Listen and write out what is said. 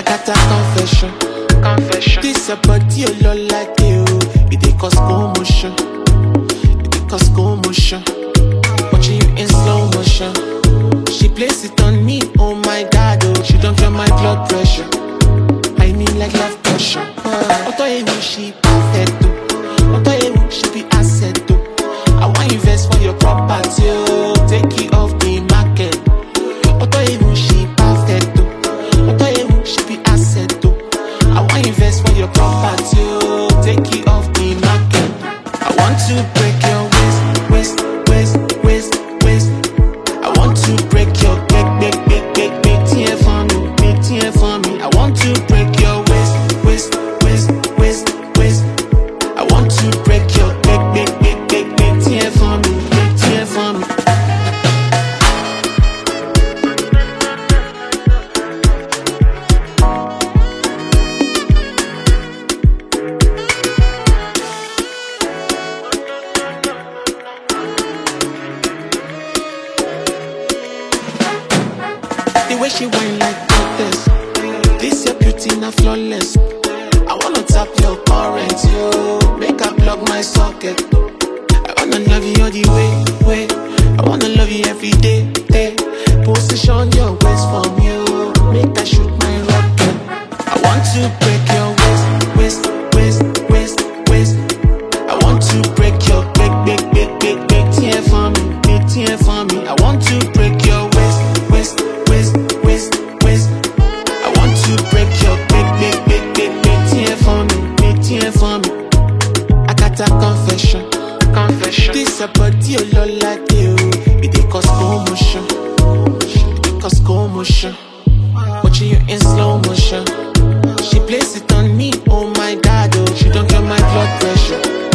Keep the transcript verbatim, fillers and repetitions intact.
got a confession. Confession. This a body a lot like you. It dey cause commotion. It dey cause commotion. Watching you in slow motion. She plays it on me, oh my god, oh. She don't feel my blood pressure. I mean like love pressure. Auto emu she perfect oh. Auto emu she be asset oh. I want invest for your property oh. Take it off the market. Auto emu she perfect oh. Auto emu she be asset oh. I want invest for your property oh. Take it off the market. I want to break your waist, waist, waist, waist, waist. I want to break your big, big, big, big, big tear for me, big tear for me. I want to break your waist, waist, waist, waist, waist. I want to break your big, big, big, big, big tear for me, big tear for me. The way she whine like goddess. This your beauty not flawless. I wanna tap your current, yo. Make her plug my socket. I wanna love you all the way, way. I wanna love you every day, day. Position your waist from you. Make her shoot my rocket. I want to break your waist, waist, waist, waist, waist. I want to break your big, big, big, big, big tear for me, big tear for me. I want to break your waist, waist, waist, waist, waist. I want to break your big, big, big, big, big tear for me, big tear for me. I got a confession, confession. This a body a lot like you. It dey cause commotion, it dey cause commotion. Watching you in slow motion. She plays it on me, oh my god, oh. She don't feel my blood pressure.